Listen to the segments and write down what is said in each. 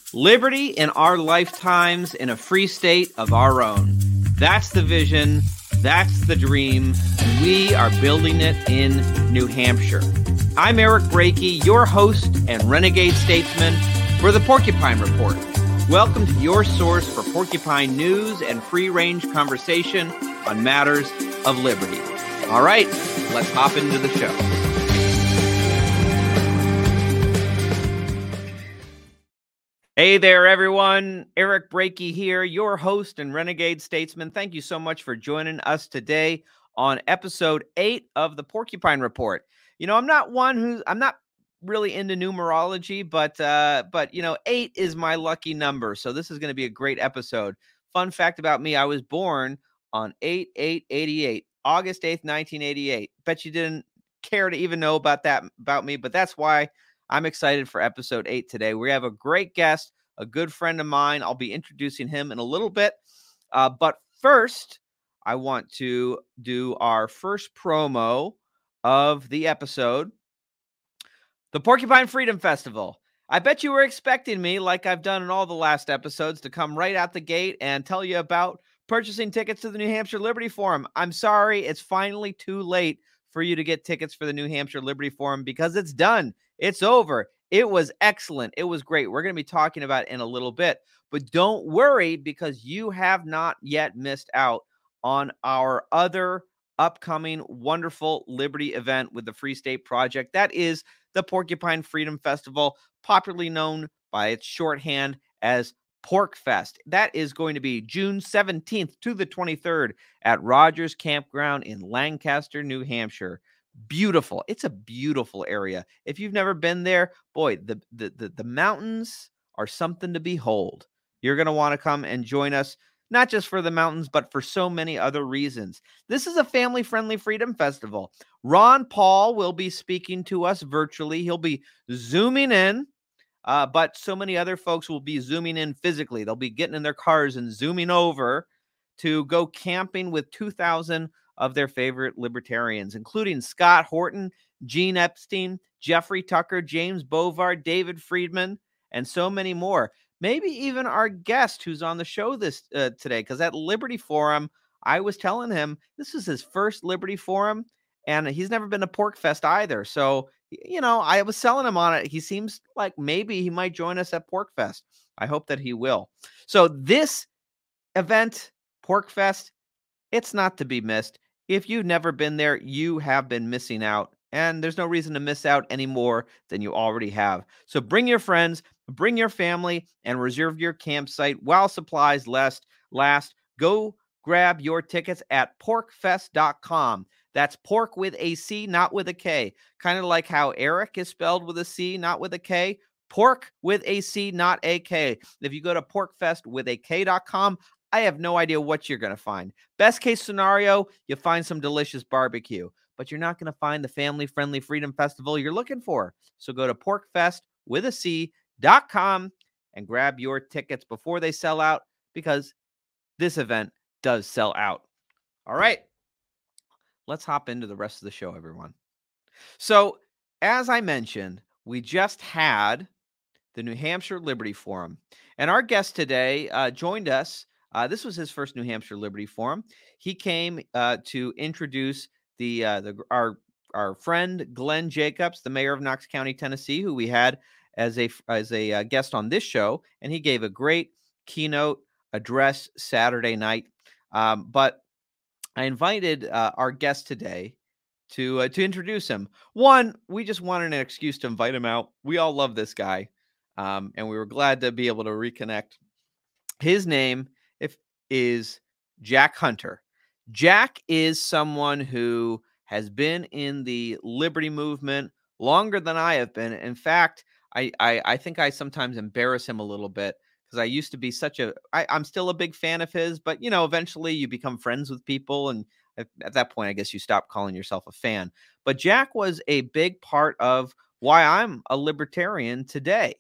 Liberty in our lifetimes in a free state of our own. That's the vision. That's the dream. We are building it in New Hampshire. I'm Eric Brakey, your host and renegade statesman for the Porcupine Report. Welcome to your source for porcupine news and free-range conversation on matters of liberty. All right, let's hop into the show. Hey there, everyone. Eric Brakey here, your host and renegade statesman. Thank you so much for joining us today on episode 8 of the Porcupine Report. You know, I'm not really into numerology, but 8 is my lucky number. So this is going to be a great episode. Fun fact about me, I was born on 8/8/88, August 8th, 1988. Bet you didn't care to even know about me, but that's why I'm excited for episode 8 today. We have a great guest, a good friend of mine. I'll be introducing him in a little bit. But first, I want to do our first promo of the episode. The Porcupine Freedom Festival. I bet you were expecting me, like I've done in all the last episodes, to come right out the gate and tell you about purchasing tickets to the New Hampshire Liberty Forum. I'm sorry, it's finally too late for you to get tickets for the New Hampshire Liberty Forum because it's done. It's over. It was excellent. It was great. We're going to be talking about it in a little bit. But don't worry, because you have not yet missed out on our other upcoming wonderful Liberty event with the Free State Project. That is the Porcupine Freedom Festival, popularly known by its shorthand as PorcFest. That is going to be June 17th to the 23rd at Rogers Campground in Lancaster, New Hampshire. Beautiful. It's a beautiful area. If you've never been there, boy, the mountains are something to behold. You're going to want to come and join us, not just for the mountains, but for so many other reasons. This is a family-friendly freedom festival. Ron Paul will be speaking to us virtually. He'll be zooming in, but so many other folks will be zooming in physically. They'll be getting in their cars and zooming over to go camping with 2,000 of their favorite libertarians, including Scott Horton, Gene Epstein, Jeffrey Tucker, James Bovard, David Friedman, and so many more. Maybe even our guest who's on the show this today, because at Liberty Forum, I was telling him this is his first Liberty Forum, and he's never been to PorcFest either. So, I was selling him on it. He seems like maybe he might join us at PorcFest. I hope that he will. So this event, PorcFest, it's not to be missed. If you've never been there, you have been missing out, and there's no reason to miss out any more than you already have. So bring your friends, bring your family, and reserve your campsite while supplies last. Go grab your tickets at porcfest.com. That's pork with a C, not with a K. Kind of like how Eric is spelled with a C, not with a K. Pork with a C, not a K. If you go to porcfestwithak.com, I have no idea what you're going to find. Best case scenario, you find some delicious barbecue, but you're not going to find the family-friendly freedom festival you're looking for. So go to porcfestwithak.com and grab your tickets before they sell out, because this event does sell out. All right, let's hop into the rest of the show, everyone. So as I mentioned, we just had the New Hampshire Liberty Forum, and our guest today joined us. This was his first New Hampshire Liberty Forum. He came to introduce our friend Glenn Jacobs, the mayor of Knox County, Tennessee, who we had as a guest on this show, and he gave a great keynote address Saturday night. But I invited our guest today to introduce him. One, we just wanted an excuse to invite him out. We all love this guy, and we were glad to be able to reconnect. His name is Jack Hunter. Jack is someone who has been in the liberty movement longer than I have been. In fact, I think I sometimes embarrass him a little bit, because I used to be I'm still a big fan of his, but eventually you become friends with people, and at that point, I guess you stop calling yourself a fan. But Jack was a big part of why I'm a libertarian today.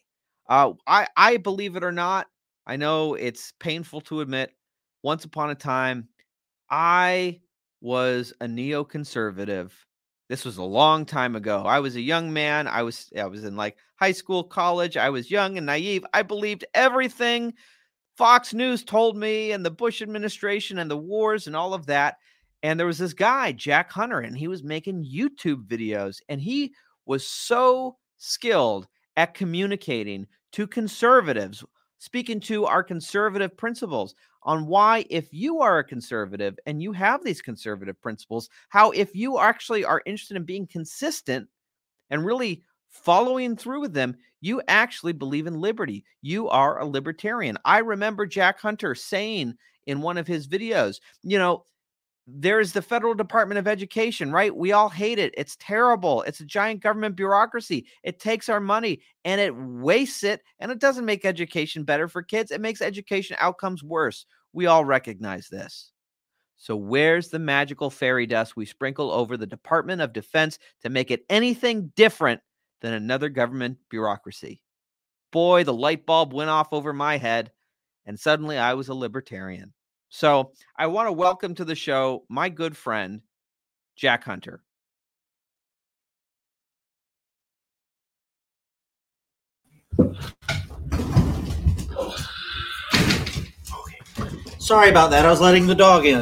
I believe it or not, I know it's painful to admit, once upon a time, I was a neoconservative This was a long time ago. I was a young man. I was in like high school, college. I was young and naive. I believed everything Fox News told me, and the Bush administration and the wars and all of that. And there was this guy, Jack Hunter, and he was making YouTube videos, and he was so skilled at communicating to conservatives, speaking to our conservative principles on why, if you are a conservative and you have these conservative principles, how if you actually are interested in being consistent and really following through with them, you actually believe in liberty. You are a libertarian. I remember Jack Hunter saying in one of his videos, there's the Federal Department of Education, right? We all hate it. It's terrible. It's a giant government bureaucracy. It takes our money and it wastes it, and it doesn't make education better for kids. It makes education outcomes worse. We all recognize this. So where's the magical fairy dust we sprinkle over the Department of Defense to make it anything different than another government bureaucracy? Boy, the light bulb went off over my head, and suddenly I was a libertarian. So I want to welcome to the show my good friend, Jack Hunter. Sorry about that. I was letting the dog in.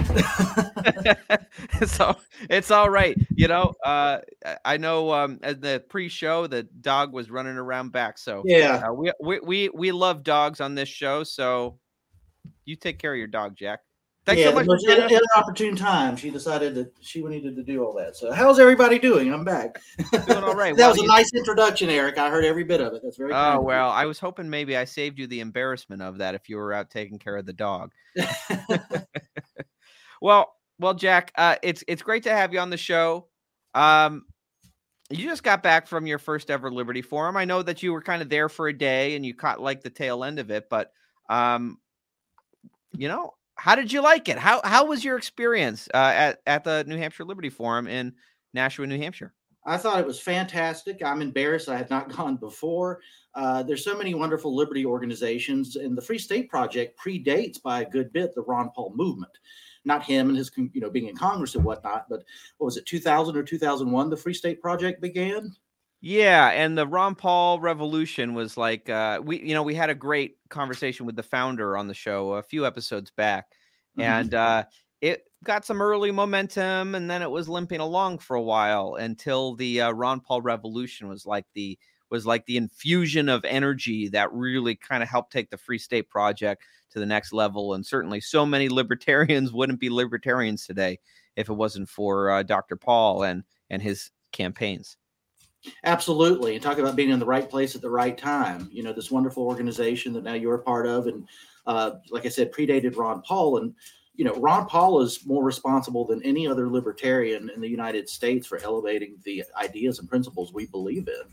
So it's all right. I know at the pre-show the dog was running around back. So yeah, we love dogs on this show. So you take care of your dog, Jack. Thanks so much. At an opportune time, she decided that she needed to do all that. So how's everybody doing? I'm back. Doing all right. That was a nice introduction, Eric. I heard every bit of it. That's very kind. Oh, well, I was hoping maybe I saved you the embarrassment of that if you were out taking care of the dog. Well, Jack, it's great to have you on the show. You just got back from your first ever Liberty Forum. I know that you were kind of there for a day and you caught like the tail end of it, but how did you like it? How was your experience at the New Hampshire Liberty Forum in Nashua, New Hampshire? I thought it was fantastic. I'm embarrassed I had not gone before. There's so many wonderful liberty organizations, and the Free State Project predates by a good bit the Ron Paul movement. Not him and his, being in Congress and whatnot, but what was it, 2000 or 2001, the Free State Project began? Yeah, and the Ron Paul revolution was like we had a great conversation with the founder on the show a few episodes back, and it got some early momentum, and then it was limping along for a while until the Ron Paul revolution was like the infusion of energy that really kind of helped take the Free State Project to the next level. And certainly so many libertarians wouldn't be libertarians today if it wasn't for Dr. Paul and his campaigns. Absolutely. And talk about being in the right place at the right time. This wonderful organization that now you're a part of. And like I said, predated Ron Paul. And, Ron Paul is more responsible than any other libertarian in the United States for elevating the ideas and principles we believe in.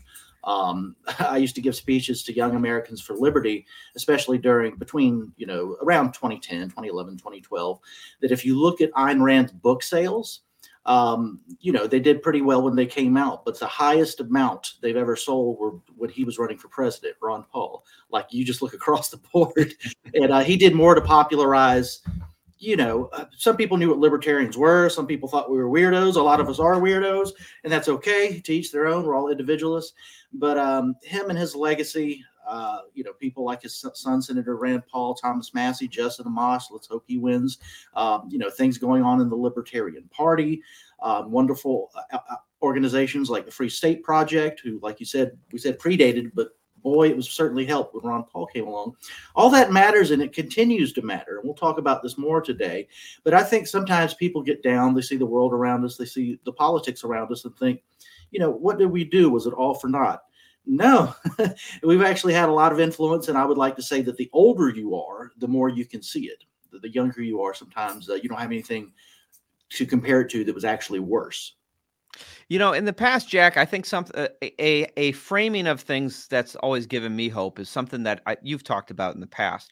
I used to give speeches to young Americans for liberty, especially between around 2010, 2011, 2012, that if you look at Ayn Rand's book sales, they did pretty well when they came out, but the highest amount they've ever sold were when he was running for president, Ron Paul. Like, you just look across the board, and he did more to popularize. Some people knew what libertarians were. Some people thought we were weirdos. A lot of us are weirdos, and that's okay. To each their own. We're all individualists. But him and his legacy, people like his son, Senator Rand Paul, Thomas Massey, Justin Amash, let's hope he wins. Things going on in the Libertarian Party, wonderful organizations like the Free State Project, who, like you said, we said predated, but boy, it was certainly helped when Ron Paul came along. All that matters, and it continues to matter. And we'll talk about this more today. But I think sometimes people get down. They see the world around us. They see the politics around us and think, what did we do? Was it all for naught? No, we've actually had a lot of influence. And I would like to say that the older you are, the more you can see it. The younger you are, sometimes you don't have anything to compare it to that was actually worse. In the past, Jack, I think a framing of things that's always given me hope is something that you've talked about in the past.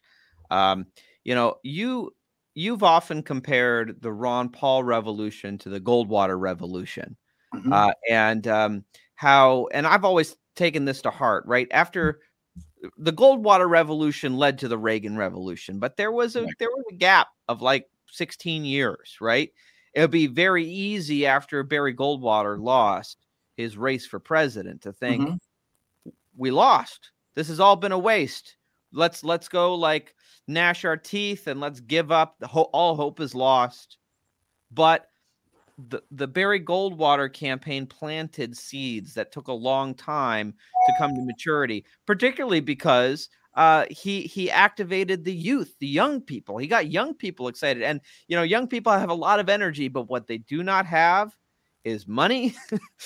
You've often compared the Ron Paul revolution to the Goldwater revolution, and I've always taken this to heart. Right after the Goldwater revolution led to the Reagan revolution, but there was a gap of like 16 years, right? it would be very easy after Barry Goldwater lost his race for president to think, we lost. This has all been a waste. Let's go like gnash our teeth and let's give up. All hope is lost. But the Barry Goldwater campaign planted seeds that took a long time to come to maturity, particularly because he activated the youth, the young people. He got young people excited. And, young people have a lot of energy, but what they do not have is money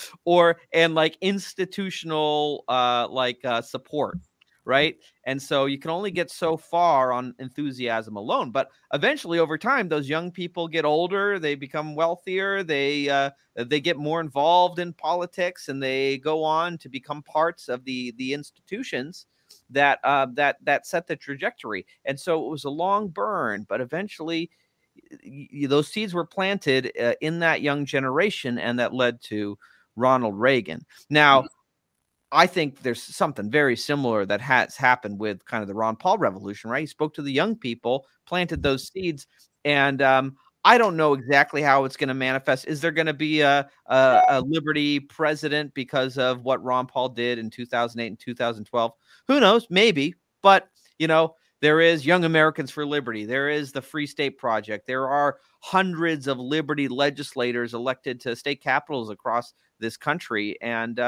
and like institutional support. Right. And so you can only get so far on enthusiasm alone. But eventually, over time, those young people get older, they become wealthier, they get more involved in politics, and they go on to become parts of the institutions that set the trajectory. And so it was a long burn, but eventually those seeds were planted in that young generation, and that led to Ronald Reagan. Now, I think there's something very similar that has happened with kind of the Ron Paul revolution, right? He spoke to the young people, planted those seeds, and I don't know exactly how it's going to manifest. Is there going to be a Liberty president because of what Ron Paul did in 2008 and 2012? Who knows? Maybe. But, there is Young Americans for Liberty. There is the Free State Project. There are hundreds of Liberty legislators elected to state capitals across this country. And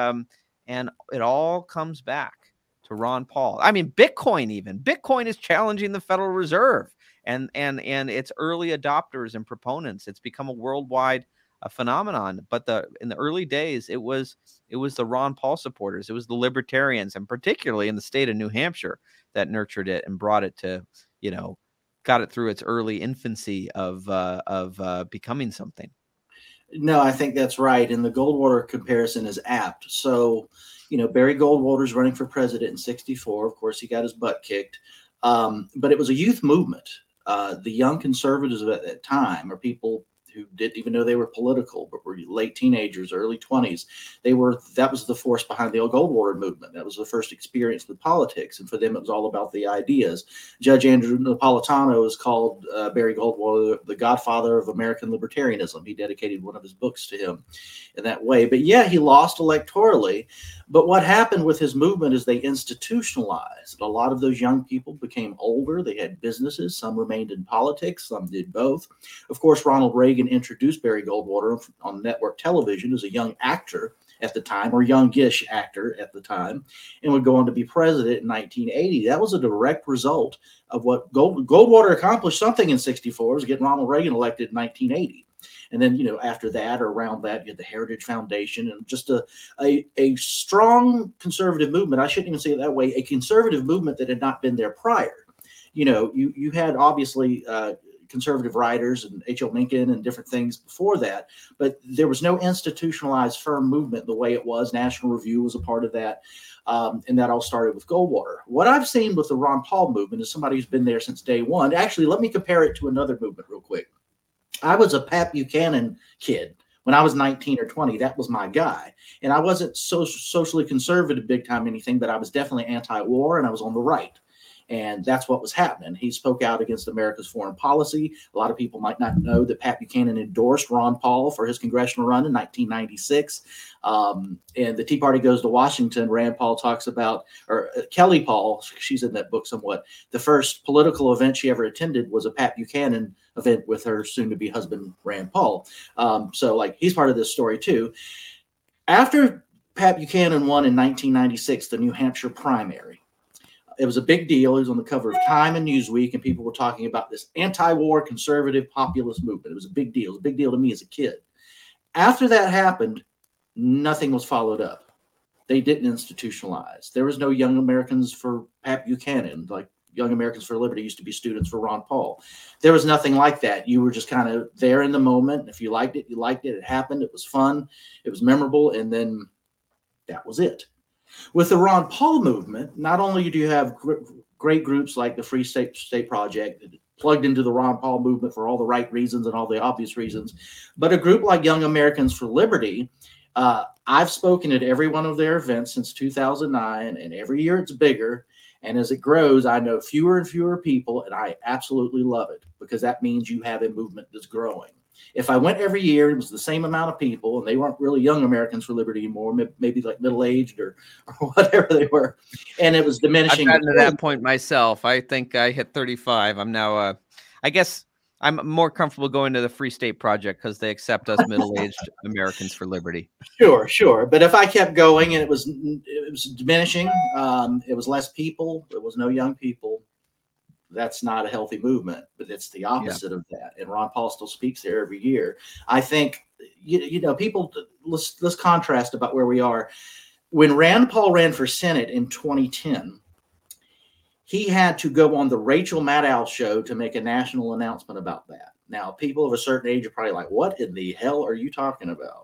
it all comes back to Ron Paul. I mean, Bitcoin is challenging the Federal Reserve and its early adopters and proponents. It's become a worldwide phenomenon. But in the early days, it was the Ron Paul supporters. It was the libertarians, and particularly in the state of New Hampshire, that nurtured it and brought it to, got it through its early infancy of becoming something. No, I think that's right. And the Goldwater comparison is apt. So, Barry Goldwater's running for president in 1964. Of course, he got his butt kicked. But it was a youth movement. The young conservatives at that time are people who didn't even know they were political, but were late teenagers, early 20s. That was the force behind the old Goldwater movement. That was the first experience with politics. And for them, it was all about the ideas. Judge Andrew Napolitano is called Barry Goldwater the godfather of American libertarianism. He dedicated one of his books to him in that way. But yeah, he lost electorally. But what happened with his movement is they institutionalized. A lot of those young people became older. They had businesses. Some remained in politics. Some did both. Of course, Ronald Reagan introduced Barry Goldwater on network television as a young actor at the time, or youngish actor at the time, and would go on to be president in 1980. That was a direct result of what Goldwater accomplished something in 1964, was getting Ronald Reagan elected in 1980. And then, after that or around that, you had the Heritage Foundation and just a strong conservative movement. I shouldn't even say it that way. A conservative movement that had not been there prior. You had obviously conservative writers and H.L. Mencken and different things before that, but there was no institutionalized firm movement the way it was. National Review was a part of that. And that all started with Goldwater. What I've seen with the Ron Paul movement is somebody who's been there since day one. Actually, let me compare it to another movement real quick. I was a Pat Buchanan kid. When I was 19 or 20, that was my guy. And I wasn't so socially conservative big time anything, but I was definitely anti-war and I was on the right. And that's what was happening. He spoke out against America's foreign policy. A lot of people might not know that Pat Buchanan endorsed Ron Paul for his congressional run in 1996. And the Tea Party Goes to Washington. Rand Paul talks about, or Kelly Paul, she's in that book somewhat. The first political event she ever attended was a Pat Buchanan event with her soon-to-be husband, Rand Paul. So he's part of this story too. After Pat Buchanan won in 1996, the New Hampshire primary, it was a big deal. He was on the cover of Time and Newsweek, and people were talking about this anti-war conservative populist movement. It was a big deal. It was a big deal to me as a kid. After that happened, nothing was followed up. They didn't institutionalize. There was no Young Americans for Pat Buchanan, like Young Americans for Liberty used to be students for Ron Paul. There was nothing like that. You were just kind of there in the moment. If you liked it, you liked it. It happened. It was fun. It was memorable. And then that was it. With the Ron Paul movement, not only do you have great groups like the Free State Project that plugged into the Ron Paul movement for all the right reasons and all the obvious reasons, but a group like Young Americans for Liberty, I've spoken at every one of their events since 2009, and every year it's bigger. And as it grows, I know fewer and fewer people, and I absolutely love it because that means you have a movement that's growing. If I went every year, it was the same amount of people, and they weren't really young Americans for Liberty anymore, maybe like middle-aged or whatever they were, and it was diminishing. I've gotten to that point myself. I think I hit 35. I'm now, I guess I'm more comfortable going to the Free State Project because they accept us middle-aged Americans for Liberty. Sure. But if I kept going and it was diminishing, it was less people, there was no young people. That's not a healthy movement, but it's the opposite of that. And Ron Paul still speaks there every year. I think, people, let's contrast about where we are. When Rand Paul ran for Senate in 2010, he had to go on the Rachel Maddow show to make a national announcement about that. Now, people of a certain age are probably like, what in the hell are you talking about?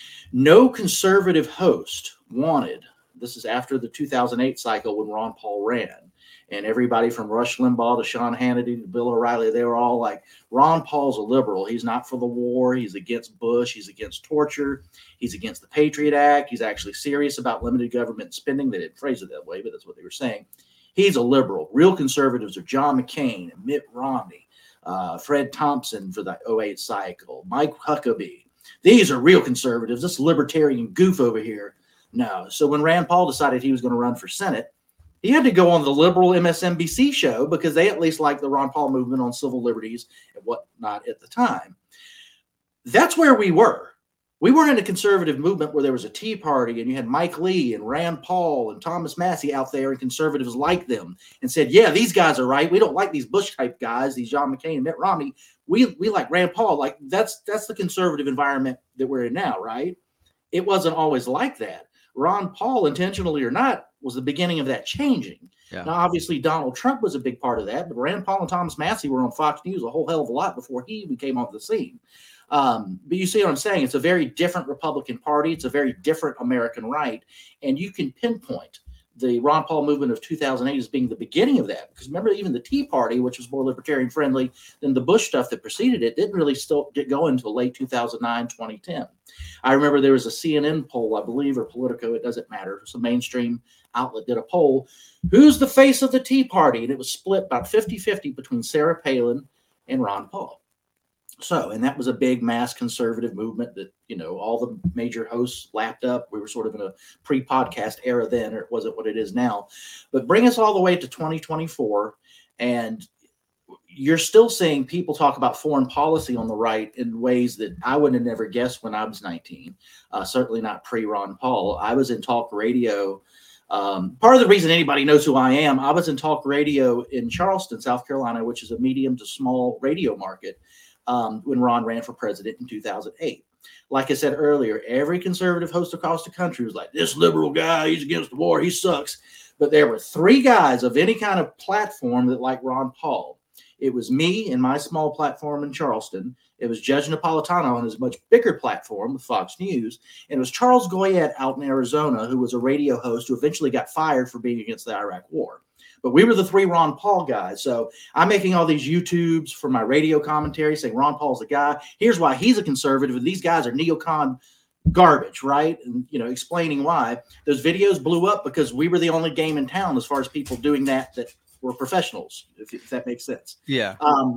No conservative host wanted, this is after the 2008 cycle when Ron Paul ran, and everybody from Rush Limbaugh to Sean Hannity to Bill O'Reilly, they were all like, Ron Paul's a liberal. He's not for the war. He's against Bush. He's against torture. He's against the Patriot Act. He's actually serious about limited government spending. They didn't phrase it that way, but that's what they were saying. He's a liberal. Real conservatives are John McCain and Mitt Romney, Fred Thompson for the 2008 cycle, Mike Huckabee. These are real conservatives. This libertarian goof over here. No. So when Rand Paul decided he was going to run for Senate, he had to go on the liberal MSNBC show because they at least liked the Ron Paul movement on civil liberties and whatnot at the time. That's where we were. We weren't in a conservative movement where there was a Tea Party and you had Mike Lee and Rand Paul and Thomas Massie out there and conservatives like them and said, yeah, these guys are right. We don't like these Bush type guys, these John McCain and Mitt Romney. We like Rand Paul. Like that's the conservative environment that we're in now, right? It wasn't always like that. Ron Paul, intentionally or not, was the beginning of that changing. Yeah. Now, obviously, Donald Trump was a big part of that, but Rand Paul and Thomas Massie were on Fox News a whole hell of a lot before he even came onto the scene. But you see what I'm saying? It's a very different Republican Party. It's a very different American right. And you can pinpoint the Ron Paul movement of 2008 as being the beginning of that. Because remember, even the Tea Party, which was more libertarian friendly than the Bush stuff that preceded it, didn't really still get going until late 2009, 2010. I remember there was a CNN poll, I believe, or Politico, it doesn't matter. Some mainstream outlet did a poll. Who's the face of the Tea Party? And it was split about 50-50 between Sarah Palin and Ron Paul. So, and that was a big mass conservative movement that, all the major hosts lapped up. We were sort of in a pre-podcast era then, or it wasn't what it is now. But bring us all the way to 2024, and you're still seeing people talk about foreign policy on the right in ways that I would have never guessed when I was 19. Certainly not pre-Ron Paul. I was in talk radio. Part of the reason anybody knows who I am, I was in talk radio in Charleston, South Carolina, which is a medium to small radio market. When Ron ran for president in 2008. Like I said earlier, every conservative host across the country was like, this liberal guy, he's against the war, he sucks. But there were three guys of any kind of platform that liked Ron Paul. It was me and my small platform in Charleston. It was Judge Napolitano on his much bigger platform with Fox News. And it was Charles Goyette out in Arizona, who was a radio host who eventually got fired for being against the Iraq War. But we were the three Ron Paul guys. So I'm making all these YouTubes for my radio commentary saying Ron Paul's the guy. Here's why he's a conservative. And these guys are neocon garbage, right? And, explaining why. Those videos blew up because we were the only game in town as far as people doing that were professionals, if that makes sense. Yeah.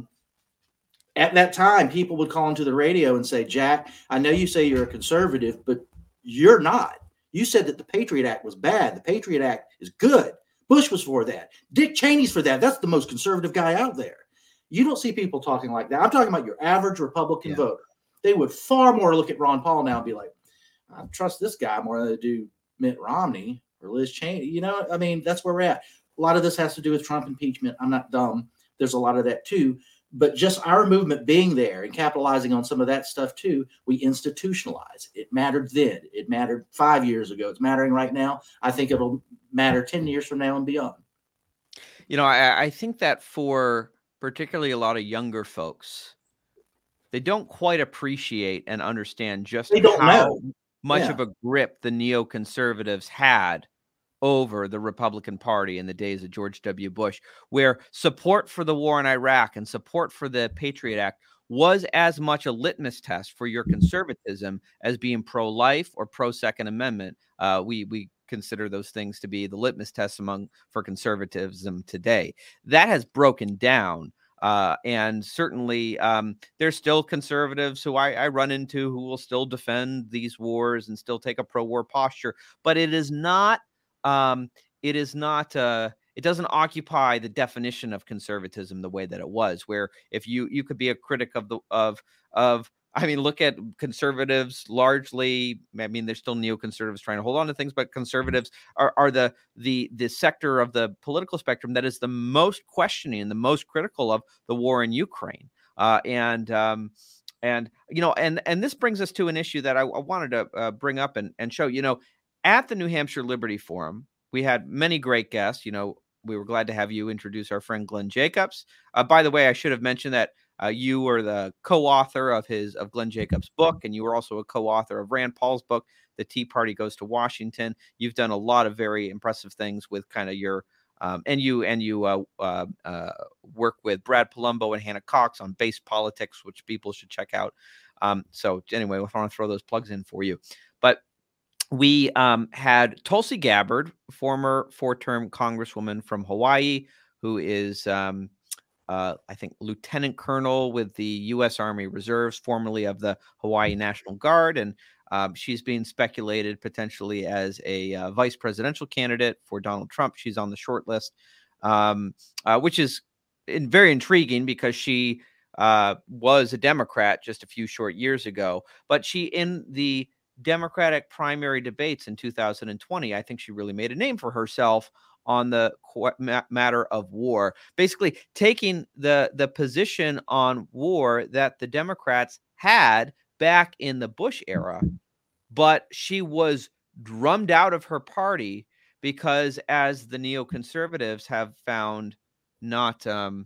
At that time, people would call into the radio and say, Jack, I know you say you're a conservative, but you're not. You said that the Patriot Act was bad. The Patriot Act is good. Bush was for that. Dick Cheney's for that. That's the most conservative guy out there. You don't see people talking like that. I'm talking about your average Republican voter. They would far more look at Ron Paul now and be like, I trust this guy more than I do Mitt Romney or Liz Cheney. That's where we're at. A lot of this has to do with Trump impeachment. I'm not dumb. There's a lot of that too. But just our movement being there and capitalizing on some of that stuff too, we institutionalize. It mattered then. It mattered 5 years ago. It's mattering right now. I think it'll matter 10 years from now and beyond. I think that for particularly a lot of younger folks, they don't quite appreciate and understand just how much of a grip the neoconservatives had over the Republican Party in the days of George W. Bush, where support for the war in Iraq and support for the Patriot Act was as much a litmus test for your conservatism as being pro-life or pro-Second Amendment. We consider those things to be the litmus tests for conservatism today. That has broken down. And certainly there's still conservatives who I run into who will still defend these wars and still take a pro-war posture. But it is not. It doesn't occupy the definition of conservatism the way that it was, where if you could be a critic of I mean, look at conservatives largely. I mean, there's still neoconservatives trying to hold on to things, but conservatives are the sector of the political spectrum that is the most questioning and the most critical of the war in Ukraine. And this brings us to an issue that I wanted to bring up and show. At the New Hampshire Liberty Forum, we had many great guests. We were glad to have you introduce our friend Glenn Jacobs. By the way, I should have mentioned that you were the co-author of Glenn Jacobs' book, and you were also a co-author of Rand Paul's book, The Tea Party Goes to Washington. You've done a lot of very impressive things with kind of your and you work with Brad Palumbo and Hannah Cox on Base Politics, which people should check out. So anyway, I want to throw those plugs in for you. But we had Tulsi Gabbard, former 4-term congresswoman from Hawaii, who is I think lieutenant colonel with the U.S. Army Reserves, formerly of the Hawaii National Guard. And she's being speculated potentially as a vice presidential candidate for Donald Trump. She's on the short list, which is very intriguing because she was a Democrat just a few short years ago. But she, in the Democratic primary debates in 2020, I think she really made a name for herself on the matter of war, basically taking the position on war that the Democrats had back in the Bush era, but she was drummed out of her party because, as the neoconservatives have found, not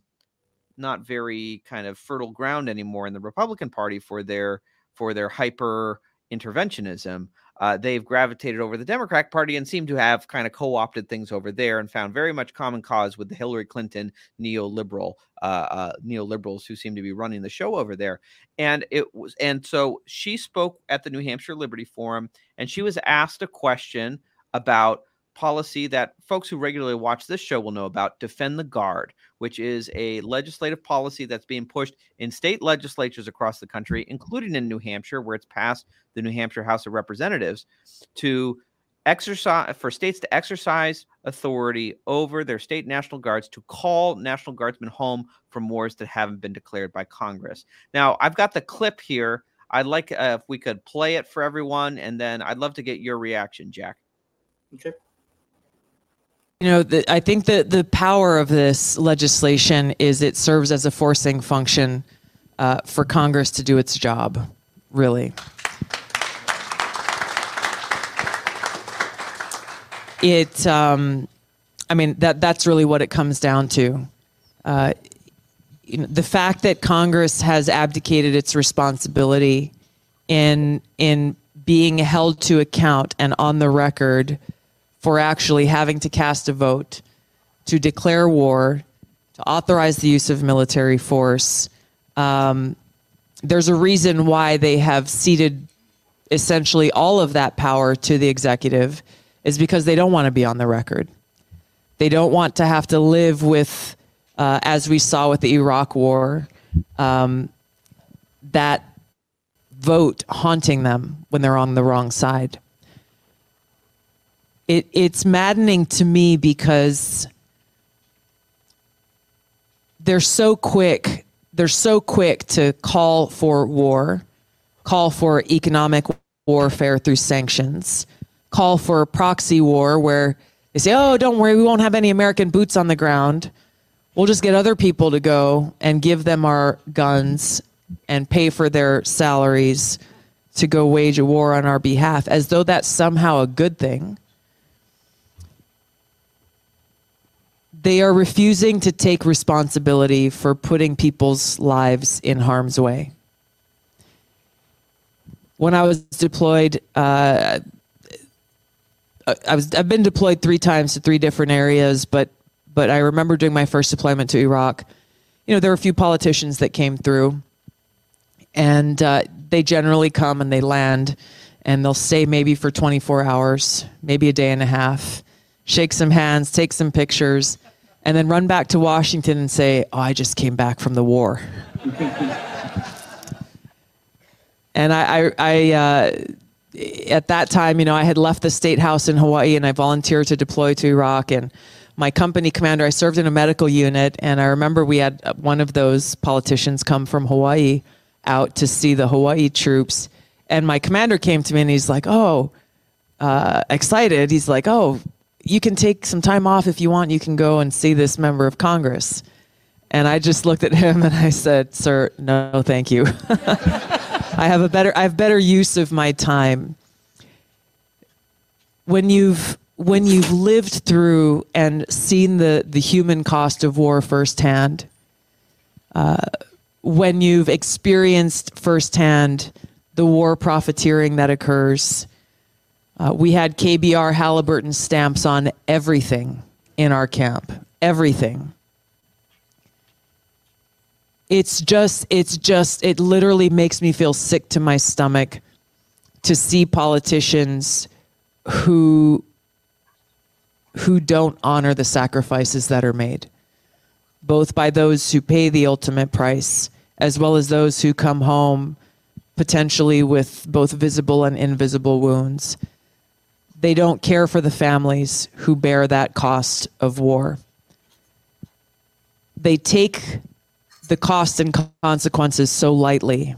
very kind of fertile ground anymore in the Republican Party for their hyper interventionism. They've gravitated over the Democratic Party and seem to have kind of co-opted things over there and found very much common cause with the Hillary Clinton neoliberals who seem to be running the show over there. And so she spoke at the New Hampshire Liberty Forum, and she was asked a question about policy that folks who regularly watch this show will know about, Defend the Guard, which is a legislative policy that's being pushed in state legislatures across the country, including in New Hampshire, where it's passed the New Hampshire House of Representatives, for states to exercise authority over their state National Guards to call National Guardsmen home from wars that haven't been declared by Congress. Now, I've got the clip here. I'd like if we could play it for everyone, and then I'd love to get your reaction, Jack. Okay. I think that the power of this legislation is it serves as a forcing function for Congress to do its job, really. That's really what it comes down to. The fact that Congress has abdicated its responsibility in being held to account and on the record for actually having to cast a vote to declare war, to authorize the use of military force. There's a reason why they have ceded essentially all of that power to the executive, is because they don't want to be on the record. They don't want to have to live with, as we saw with the Iraq War, that vote haunting them when they're on the wrong side. It's maddening to me because they're so quick to call for war, call for economic warfare through sanctions, call for a proxy war where they say, oh, don't worry, we won't have any American boots on the ground. We'll just get other people to go and give them our guns and pay for their salaries to go wage a war on our behalf, as though that's somehow a good thing. They are refusing to take responsibility for putting people's lives in harm's way. When I was deployed, I've been deployed 3 times to 3 different areas, but I remember doing my first deployment to Iraq. There were a few politicians that came through, and they generally come and they land, and they'll stay maybe for 24 hours, maybe a day and a half, shake some hands, take some pictures, and then run back to Washington and say, "Oh, I just came back from the war." And I at that time, I had left the State House in Hawaii, and I volunteered to deploy to Iraq. And my company commander, I served in a medical unit, and I remember we had one of those politicians come from Hawaii out to see the Hawaii troops. And my commander came to me, and he's like, excited. He's like, "Oh, you can take some time off if you want. You can go and see this member of Congress." And I just looked at him and I said, "Sir, no, thank you." I have better use of my time. When you've lived through and seen the human cost of war firsthand, when you've experienced firsthand the war profiteering that occurs, we had KBR Halliburton stamps on everything in our camp, everything. It literally makes me feel sick to my stomach to see politicians who don't honor the sacrifices that are made, both by those who pay the ultimate price, as well as those who come home potentially with both visible and invisible wounds. They don't care for the families who bear that cost of war. They take the costs and consequences so lightly.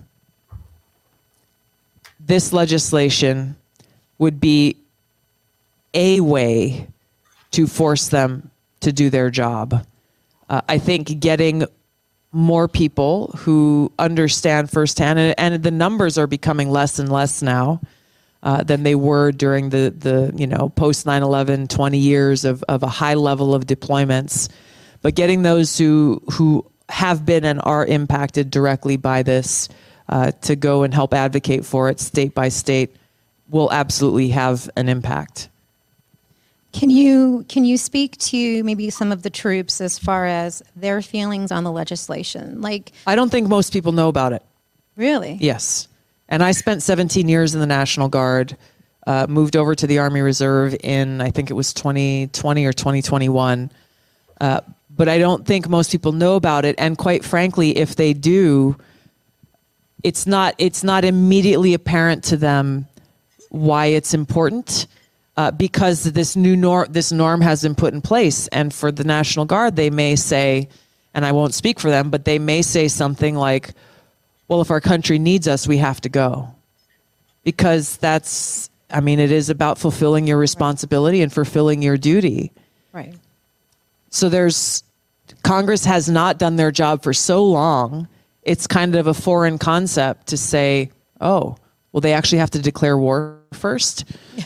This legislation would be a way to force them to do their job. I think getting more people who understand firsthand, and the numbers are becoming less and less now than they were during the post 9/11 20 years of a high level of deployments, but getting those who have been and are impacted directly by this to go and help advocate for it state by state will absolutely have an impact. Can you speak to maybe some of the troops as far as their feelings on the legislation? Like, I don't think most people know about it. Really? Yes. And I spent 17 years in the National Guard, moved over to the Army Reserve in, I think it was 2020 or 2021. But I don't think most people know about it. And quite frankly, if they do, it's not immediately apparent to them why it's important, because this norm has been put in place. And for the National Guard, they may say, and I won't speak for them, but they may say something like, "Well, if our country needs us, we have to go." Because it is about fulfilling your responsibility and fulfilling your duty. Right. So Congress has not done their job for so long. It's kind of a foreign concept to say, "Oh, well, they actually have to declare war first."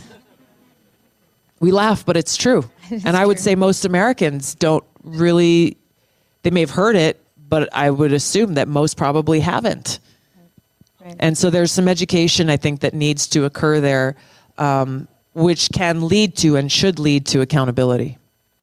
We laugh, but it's true. And I would say most Americans don't really, they may have heard it, but I would assume that most probably haven't. Right. And so there's some education, I think, that needs to occur there, which can lead to and should lead to accountability.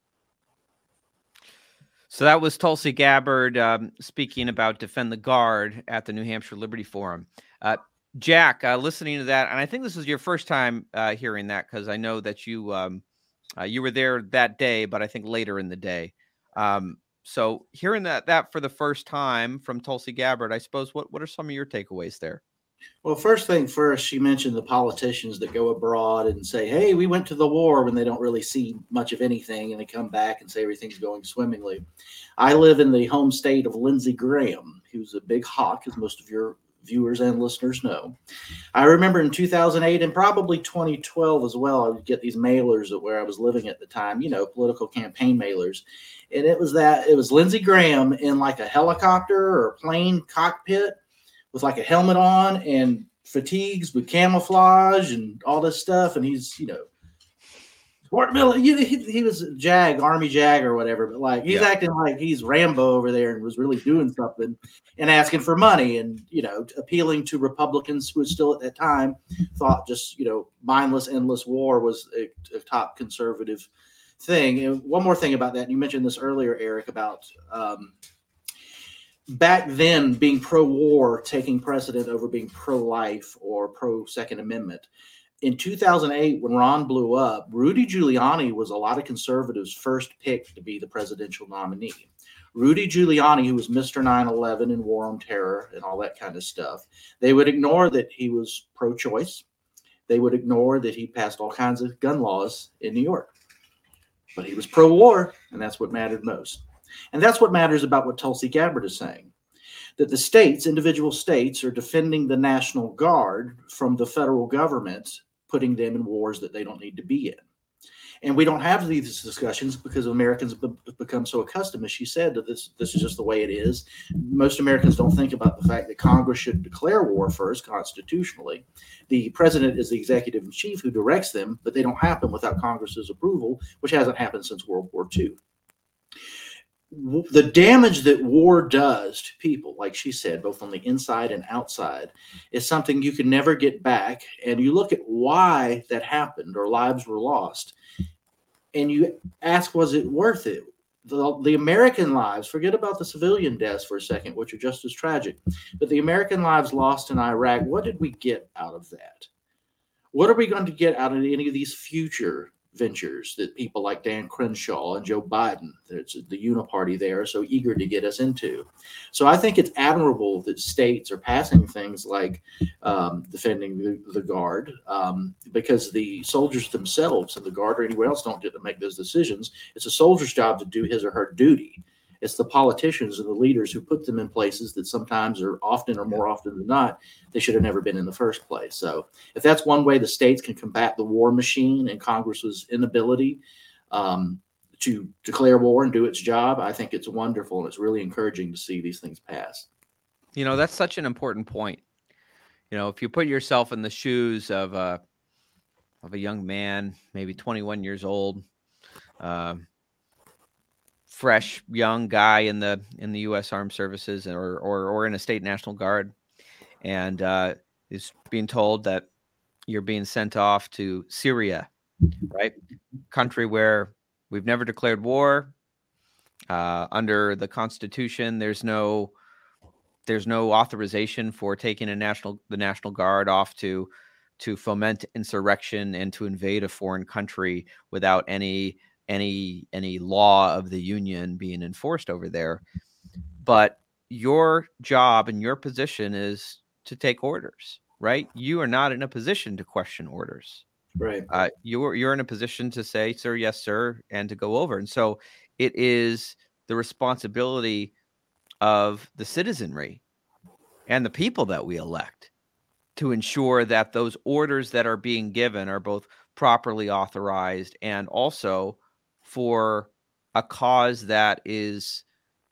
So that was Tulsi Gabbard speaking about Defend the Guard at the New Hampshire Liberty Forum. Jack, listening to that, and I think this is your first time hearing that, because I know that you were there that day, but I think later in the day. So hearing that for the first time from Tulsi Gabbard, I suppose, what are some of your takeaways there? Well, first thing first, she mentioned the politicians that go abroad and say, "Hey, we went to the war," when they don't really see much of anything, and they come back and say everything's going swimmingly. I live in the home state of Lindsey Graham, who's a big hawk, as most of your viewers and listeners know. I remember in 2008 and probably 2012 as well, I would get these mailers at where I was living at the time, political campaign mailers. And it was Lindsey Graham in like a helicopter or a plane cockpit with like a helmet on and fatigues with camouflage and all this stuff. And he's, he was Army JAG or whatever, but like he's acting like he's Rambo over there and was really doing something and asking for money and, appealing to Republicans who still at that time thought just, mindless, endless war was a top conservative thing. And one more thing about that, you mentioned this earlier, Eric, about back then being pro-war taking precedent over being pro-life or pro-Second Amendment. in 2008, when Ron blew up, Rudy Giuliani was a lot of conservatives' first pick to be the presidential nominee. Rudy Giuliani, who was Mr. 9/11 and War on Terror and all that kind of stuff, they would ignore that he was pro-choice. They would ignore that he passed all kinds of gun laws in New York. But he was pro-war, and that's what mattered most. And that's what matters about what Tulsi Gabbard is saying, that the states, individual states, are defending the National Guard from the federal government, putting them in wars that they don't need to be in. And we don't have these discussions because Americans have become so accustomed, as she said, that this is just the way it is. Most Americans don't think about the fact that Congress should declare war first constitutionally. The president is the executive in chief who directs them, but they don't happen without Congress's approval, which hasn't happened since World War II. The damage that war does to people, like she said, both on the inside and outside, is something you can never get back. And you look at why that happened or lives were lost, and you ask, was it worth it? The American lives, forget about the civilian deaths for a second, which are just as tragic, but the American lives lost in Iraq, what did we get out of that? What are we going to get out of any of these future ventures that people like Dan Crenshaw and Joe Biden, there's the uniparty there, are so eager to get us into? So I think it's admirable that states are passing things like defending the Guard, because the soldiers themselves and the Guard or anywhere else don't get to make those decisions. It's a soldier's job to do his or her duty. It's the politicians and the leaders who put them in places that sometimes or often or more often than not, they should have never been in the first place. So if that's one way the states can combat the war machine and Congress's inability to declare war and do its job, I think it's wonderful. And it's really encouraging to see these things pass. You know, that's such an important point. You know, if you put yourself in the shoes of a young man, maybe 21 years old, fresh young guy in the U.S. Armed Services or in a state National Guard, and is being told that you're being sent off to Syria, right? Country where we've never declared war. Under the Constitution, there's no authorization for taking the National Guard off to foment insurrection and to invade a foreign country without any law of the Union being enforced over there. But your job and your position is to take orders, right? You are not in a position to question orders. Right. You're in a position to say, sir, yes, sir, and to go over. And so it is the responsibility of the citizenry and the people that we elect to ensure that those orders that are being given are both properly authorized and also for a cause that is,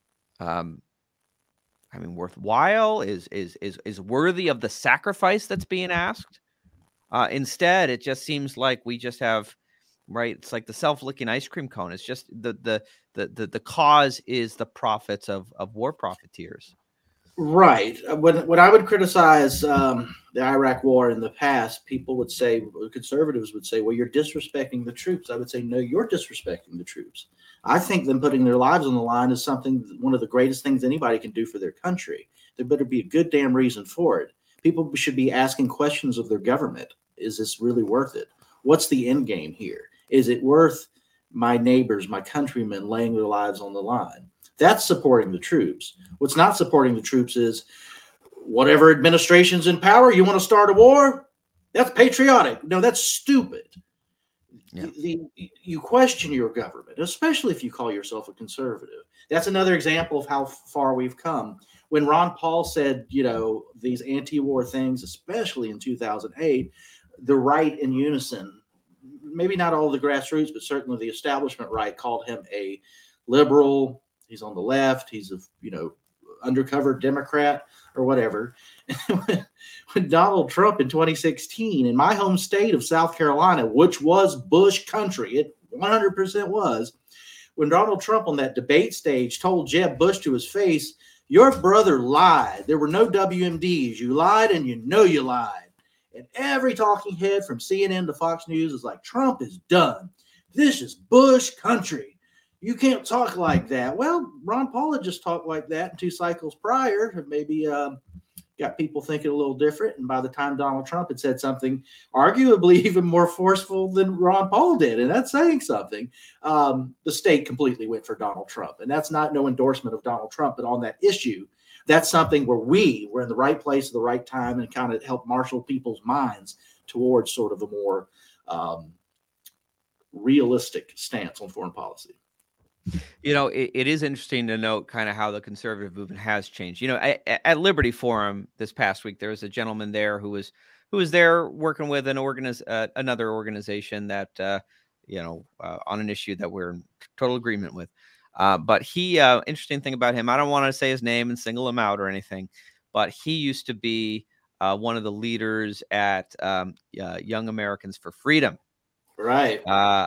worthwhile, is worthy of the sacrifice that's being asked. Instead, it just seems like we just have, right? It's like the self-licking ice cream cone. It's just the cause is the profits of war profiteers. Right. When I would criticize the Iraq war in the past, people would say, conservatives would say, well, you're disrespecting the troops. I would say, no, you're disrespecting the troops. I think them putting their lives on the line is one of the greatest things anybody can do for their country. There better be a good damn reason for it. People should be asking questions of their government. Is this really worth it? What's the end game here? Is it worth my neighbors, my countrymen laying their lives on the line? That's supporting the troops. What's not supporting the troops is whatever administration's in power, you want to start a war? That's patriotic. No, that's stupid. Yeah. You question your government, especially if you call yourself a conservative. That's another example of how far we've come. When Ron Paul said, these anti-war things, especially in 2008, the right in unison, maybe not all the grassroots, but certainly the establishment right called him a liberal. He's on the left. He's a, undercover Democrat or whatever. When Donald Trump in 2016 in my home state of South Carolina, which was Bush country, it 100% was, when Donald Trump on that debate stage told Jeb Bush to his face, your brother lied. There were no WMDs. You lied and you lied. And every talking head from CNN to Fox News is like, Trump is done. This is Bush country. You can't talk like that. Well, Ron Paul had just talked like that in 2 cycles prior, maybe got got people thinking a little different. And by the time Donald Trump had said something arguably even more forceful than Ron Paul did, and that's saying something, the state completely went for Donald Trump. And that's not no endorsement of Donald Trump, but on that issue, that's something where we're in the right place at the right time and kind of help marshal people's minds towards sort of a more realistic stance on foreign policy. You know, it is interesting to note kind of how the conservative movement has changed. You know, at Liberty Forum this past week, there was a gentleman there who was there working with another organization that on an issue that we're in total agreement with. But he, interesting thing about him, I don't want to say his name and single him out or anything, but he used to be one of the leaders at Young Americans for Freedom. Right.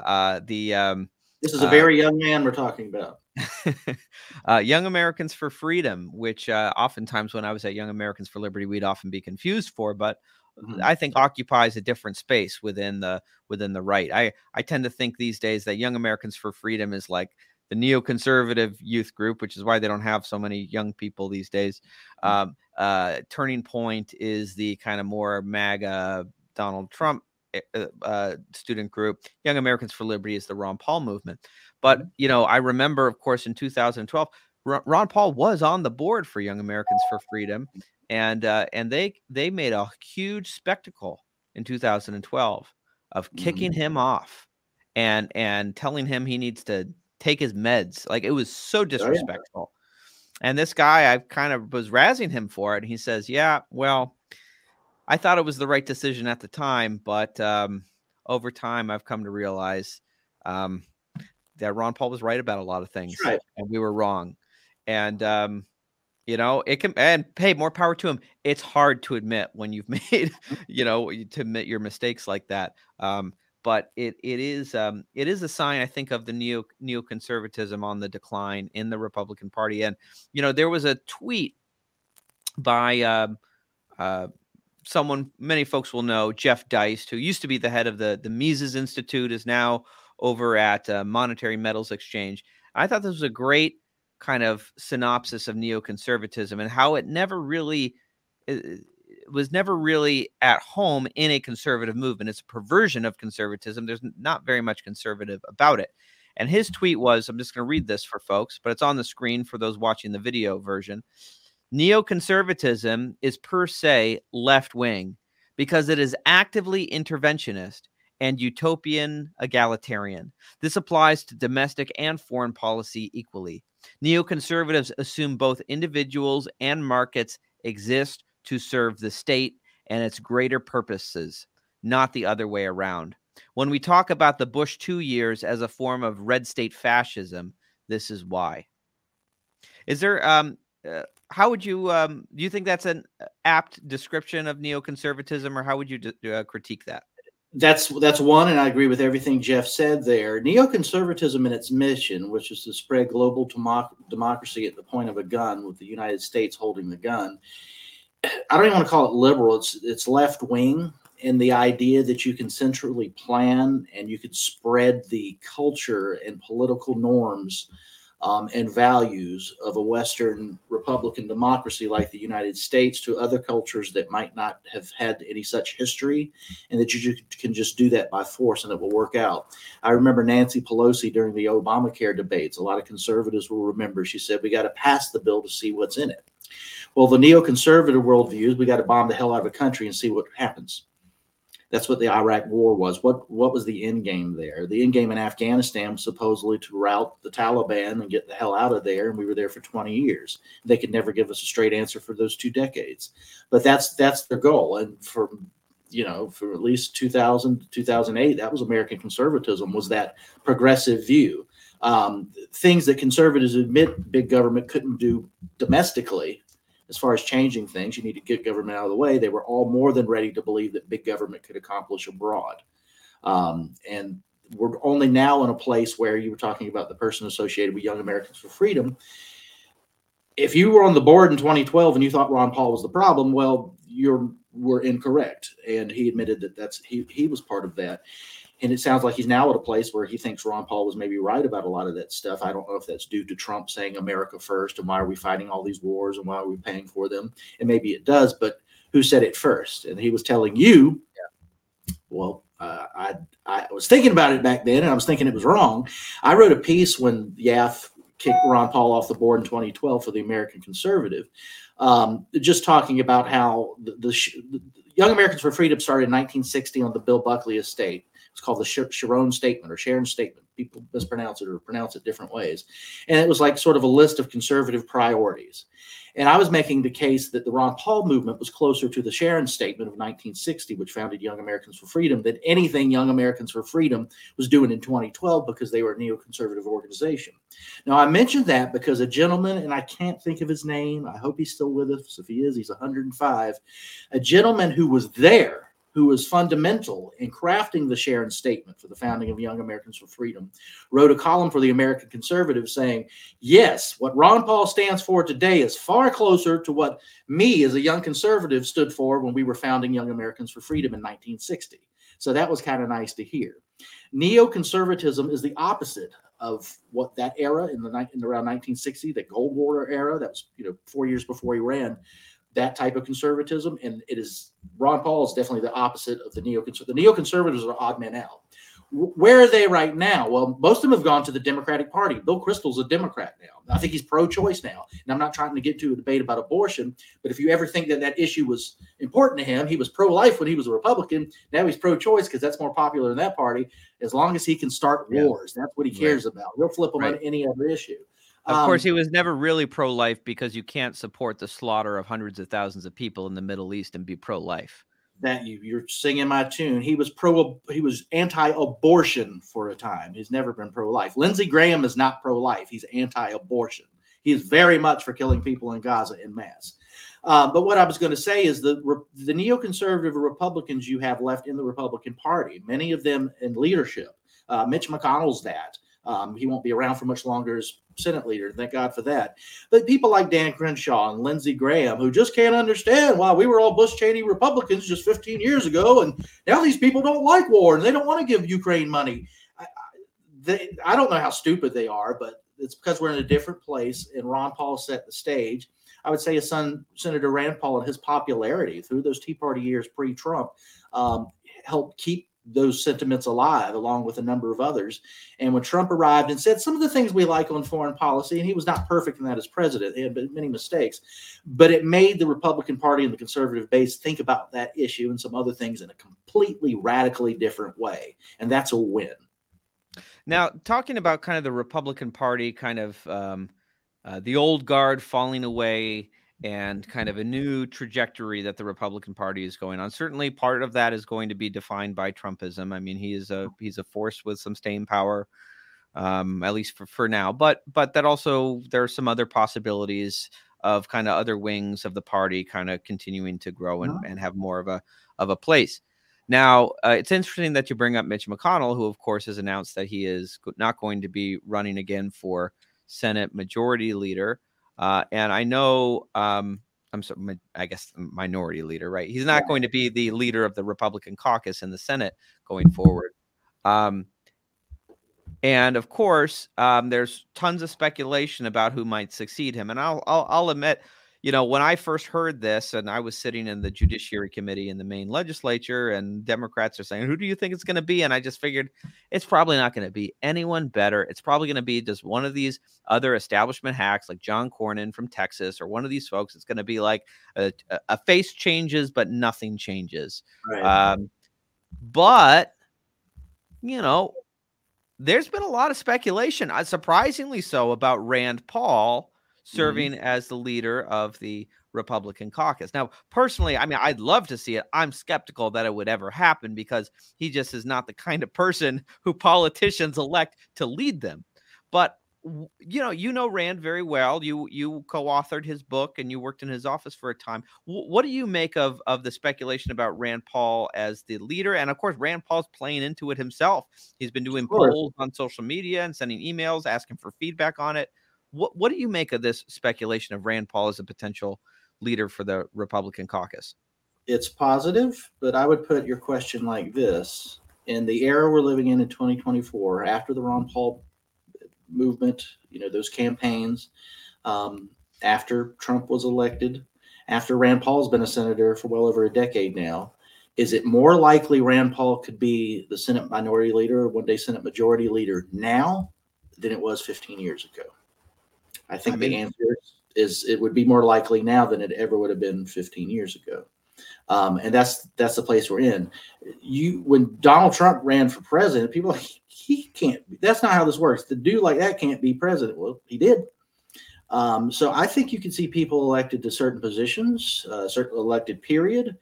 This is a very young man we're talking about. Young Americans for Freedom, which oftentimes when I was at Young Americans for Liberty, we'd often be confused for, but I think occupies a different space within the right. I tend to think these days that Young Americans for Freedom is like the neoconservative youth group, which is why they don't have so many young people these days. Turning Point is the kind of more MAGA Donald Trump student group. Young Americans for Liberty is the Ron Paul movement. But, you know, I remember, of course, in 2012, Ron Paul was on the board for Young Americans for Freedom. And they made a huge spectacle in 2012 of kicking him off and telling him he needs to take his meds. Like, it was so disrespectful. And this guy, I kind of was razzing him for it. And he says, yeah, well, I thought it was the right decision at the time, but over time, I've come to realize that Ron Paul was right about a lot of things, right, and we were wrong. And you know, it can, and hey, more power to him. It's hard to admit when you've made, to admit your mistakes like that. But it is a sign, I think, of the neoconservatism on the decline in the Republican Party. And there was a tweet by someone many folks will know, Jeff Deist, who used to be the head of the Mises Institute, is now over at Monetary Metals Exchange. I thought this was a great kind of synopsis of neoconservatism and how it was never really at home in a conservative movement. It's a perversion of conservatism. There's not very much conservative about it. And his tweet was, I'm just going to read this for folks, but it's on the screen for those watching the video version. Neoconservatism is per se left-wing because it is actively interventionist and utopian egalitarian. This applies to domestic and foreign policy equally. Neoconservatives assume both individuals and markets exist to serve the state and its greater purposes, not the other way around. When we talk about the Bush 2 years as a form of red state fascism, this is why. Is there how would you do you think that's an apt description of neoconservatism, or how would you critique that? That's one, and I agree with everything Jeff said there. Neoconservatism and its mission, which is to spread global democracy at the point of a gun, with the United States holding the gun. I don't even want to call it liberal. It's left wing, and the idea that you can centrally plan and you can spread the culture and political norms and values of a Western Republican democracy like the United States to other cultures that might not have had any such history, and that you can just do that by force and it will work out. I remember Nancy Pelosi during the Obamacare debates. A lot of conservatives will remember she said, we got to pass the bill to see what's in it. Well, the neoconservative worldview is we got to bomb the hell out of a country and see what happens. That's what the Iraq War was. What was the end game there? The end game in Afghanistan was supposedly to rout the Taliban and get the hell out of there. And we were there for 20 years. They could never give us a straight answer for those 2 decades. But that's their goal. And for at least 2000 to 2008, that was American conservatism, was that progressive view. Things that conservatives admit big government couldn't do domestically. As far as changing things, you need to get government out of the way. They were all more than ready to believe that big government could accomplish abroad. And we're only now in a place where you were talking about the person associated with Young Americans for Freedom. If you were on the board in 2012 and you thought Ron Paul was the problem, well, you were incorrect. And he admitted that he was part of that. And it sounds like he's now at a place where he thinks Ron Paul was maybe right about a lot of that stuff. I don't know if that's due to Trump saying America first and why are we fighting all these wars and why are we paying for them? And maybe it does, but who said it first? And he was telling you, well, I was thinking about it back then and I was thinking it was wrong. I wrote a piece when YAF kicked Ron Paul off the board in 2012 for the American Conservative, just talking about how the Young Americans for Freedom started in 1960 on the Bill Buckley estate. It's called the Sharon Statement or Sharon Statement. People mispronounce it or pronounce it different ways. And it was like sort of a list of conservative priorities. And I was making the case that the Ron Paul movement was closer to the Sharon Statement of 1960, which founded Young Americans for Freedom, than anything Young Americans for Freedom was doing in 2012 because they were a neoconservative organization. Now, I mentioned that because a gentleman, and I can't think of his name, I hope he's still with us. If he is, he's 105. A gentleman who was there, who was fundamental in crafting the Sharon Statement for the founding of Young Americans for Freedom, wrote a column for the American Conservative saying, yes, what Ron Paul stands for today is far closer to what me as a young conservative stood for when we were founding Young Americans for Freedom in 1960. So that was kind of nice to hear. Neoconservatism is the opposite of what that era in around 1960, the Goldwater era, that was 4 years before he ran, that type of conservatism. And it is, Ron Paul is definitely the opposite of the neoconservatives. The neoconservatives are odd men out. Where are they right now? Well, most of them have gone to the Democratic Party. Bill Kristol's a Democrat now. I think he's pro-choice now. And I'm not trying to get to a debate about abortion, but if you ever think that that issue was important to him, he was pro-life when he was a Republican. Now he's pro-choice because that's more popular in that party. As long as he can start wars, that's what he cares about. He'll flip them on any other issue. Of course, he was never really pro-life because you can't support the slaughter of hundreds of thousands of people in the Middle East and be pro-life. That you're singing my tune. He was anti-abortion for a time. He's never been pro-life. Lindsey Graham is not pro-life. He's anti-abortion. He is very much for killing people in Gaza en masse. But what I was going to say is the neoconservative Republicans you have left in the Republican Party, many of them in leadership. Mitch McConnell's that. He won't be around for much longer as Senate leader. Thank God for that. But people like Dan Crenshaw and Lindsey Graham, who just can't understand why we were all Bush Cheney Republicans just 15 years ago, and now these people don't like war and they don't want to give Ukraine money. I don't know how stupid they are, but it's because we're in a different place, and Ron Paul set the stage. I would say his son, Senator Rand Paul, and his popularity through those Tea Party years pre-Trump helped keep those sentiments alive, along with a number of others. And when Trump arrived and said some of the things we like on foreign policy, and he was not perfect in that as president, he had many mistakes, but it made the Republican Party and the conservative base think about that issue and some other things in a completely radically different way. And that's a win. Now, talking about kind of the Republican Party, kind of the old guard falling away and kind of a new trajectory that the Republican Party is going on. Certainly part of that is going to be defined by Trumpism. I mean, he's a force with some staying power, at least for now. But that also, there are some other possibilities of kind of other wings of the party kind of continuing to grow and have more of a place. Now, it's interesting that you bring up Mitch McConnell, who, of course, has announced that he is not going to be running again for Senate Majority Leader. And I know, I guess minority leader, right? He's not going to be the leader of the Republican caucus in the Senate going forward. And of course, there's tons of speculation about who might succeed him. And I'll admit, when I first heard this, and I was sitting in the Judiciary Committee in the Maine legislature, and Democrats are saying, who do you think it's going to be? And I just figured it's probably not going to be anyone better. It's probably going to be just one of these other establishment hacks like John Cornyn from Texas, or one of these folks. It's going to be like a face changes, but nothing changes. Right. But there's been a lot of speculation, surprisingly so, about Rand Paul serving as the leader of the Republican caucus. Now, personally, I mean, I'd love to see it. I'm skeptical that it would ever happen because he just is not the kind of person who politicians elect to lead them. But, Rand very well. You co-authored his book and you worked in his office for a time. What do you make of the speculation about Rand Paul as the leader? And of course, Rand Paul's playing into it himself. He's been doing polls on social media and sending emails, asking for feedback on it. What do you make of this speculation of Rand Paul as a potential leader for the Republican caucus? It's positive, but I would put your question like this. in the era we're living in 2024, after the Ron Paul movement, those campaigns, after Trump was elected, after Rand Paul's been a senator for well over a decade now, is it more likely Rand Paul could be the Senate minority leader or one day Senate majority leader now than it was 15 years ago? I think the answer is it would be more likely now than it ever would have been 15 years ago. And that's the place we're in. When Donald Trump ran for president, people are like, he can't. That's not how this works. The dude like that can't be president. Well, he did. So I think you can see people elected to certain positions, certain elected period,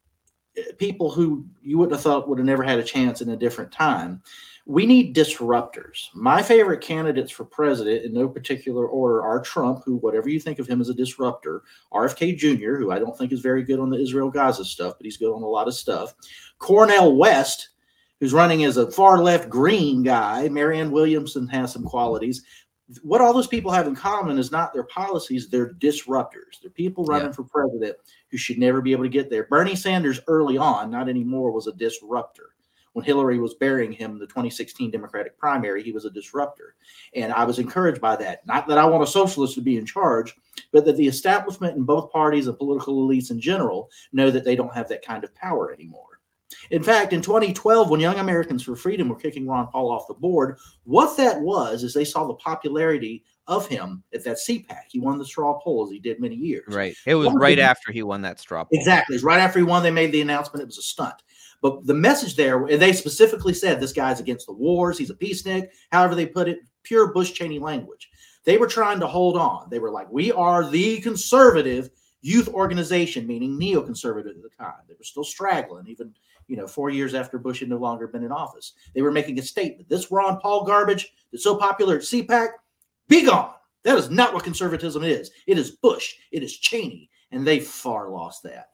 people who you wouldn't have thought would have never had a chance in a different time. We need disruptors. My favorite candidates for president in no particular order are Trump, who, whatever you think of him as a disruptor, RFK Jr., who I don't think is very good on the Israel-Gaza stuff, but he's good on a lot of stuff, Cornel West, who's running as a far left green guy, Marianne Williamson has some qualities. What all those people have in common is not their policies, they're disruptors. They're people running for president who should never be able to get there. Bernie Sanders early on, not anymore, was a disruptor. When Hillary was burying him in the 2016 Democratic primary, he was a disruptor. And I was encouraged by that. Not that I want a socialist to be in charge, but that the establishment in both parties and political elites in general know that they don't have that kind of power anymore. In fact, in 2012, when Young Americans for Freedom were kicking Ron Paul off the board, what that was is they saw the popularity of him at that CPAC. He won the straw poll, as he did many years. Right. It was right after he won that straw poll. Exactly. It's right after he won, they made the announcement it was a stunt. But the message there, and they specifically said this guy's against the wars, he's a peacenik, however they put it, pure Bush Cheney language. They were trying to hold on. They were like, we are the conservative youth organization, meaning neoconservative at the time. They were still straggling, even 4 years after Bush had no longer been in office. They were making a statement. This Ron Paul garbage that's so popular at CPAC, be gone. That is not what conservatism is. It is Bush. It is Cheney. And they far lost that.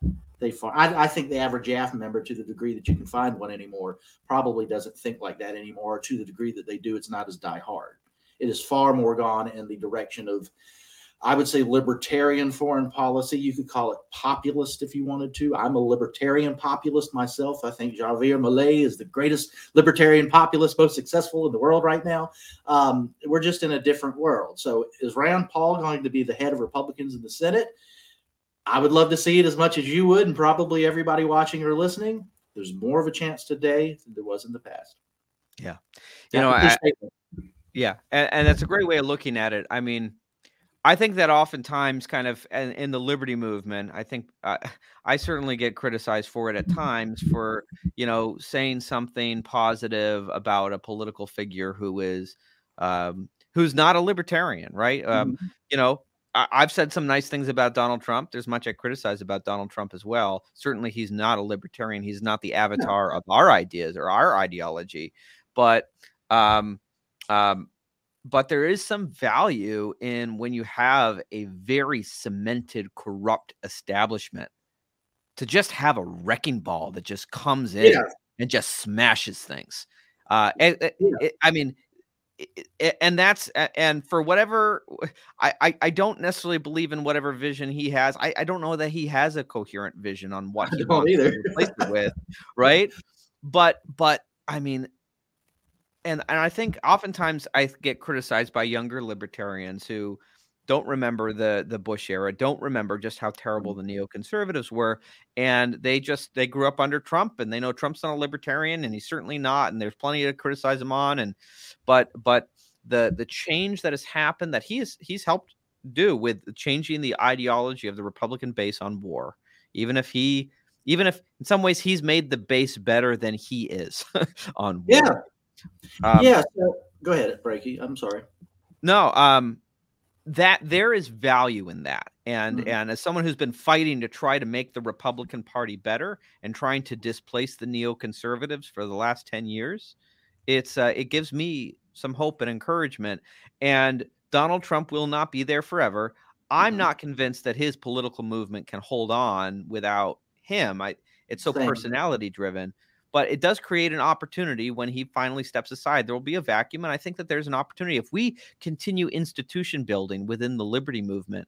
I think the average YAF member, to the degree that you can find one anymore, probably doesn't think like that anymore. To the degree that they do, it's not as diehard. It is far more gone in the direction of, I would say, libertarian foreign policy. You could call it populist if you wanted to. I'm a libertarian populist myself. I think Javier Milei is the greatest libertarian populist, most successful in the world right now. We're just in a different world. So is Rand Paul going to be the head of Republicans in the Senate? I would love to see it as much as you would, and probably everybody watching or listening. There's more of a chance today than there was in the past. Yeah. And that's a great way of looking at it. I mean, I think that oftentimes kind of in the liberty movement, I think I certainly get criticized for it at times for, saying something positive about a political figure who is who's not a libertarian, right? I've said some nice things about Donald Trump. There's much I criticize about Donald Trump as well. Certainly, he's not a libertarian. He's not the avatar of our ideas or our ideology. But there is some value in when you have a very cemented, corrupt establishment to just have a wrecking ball that just comes in and just smashes things. And for whatever, I don't necessarily believe in whatever vision he has. I don't know that he has a coherent vision on what he wants to replace it with, right? But I mean, and I think oftentimes I get criticized by younger libertarians who don't remember the Bush era, don't remember just how terrible the neoconservatives were, and they grew up under Trump, and they know Trump's not a libertarian, and he's certainly not, and there's plenty to criticize him on, but the change that has happened that he's helped do with changing the ideology of the Republican base on war, even if in some ways he's made the base better than he is on war. So go ahead, Breaky. I'm sorry. No, that there is value in that. And as someone who's been fighting to try to make the Republican Party better and trying to displace the neoconservatives for the last 10 years, it gives me some hope and encouragement. And Donald Trump will not be there forever. I'm not convinced that his political movement can hold on without him. It's so personality driven. But it does create an opportunity when he finally steps aside. There will be a vacuum, and I think that there's an opportunity. If we continue institution building within the liberty movement,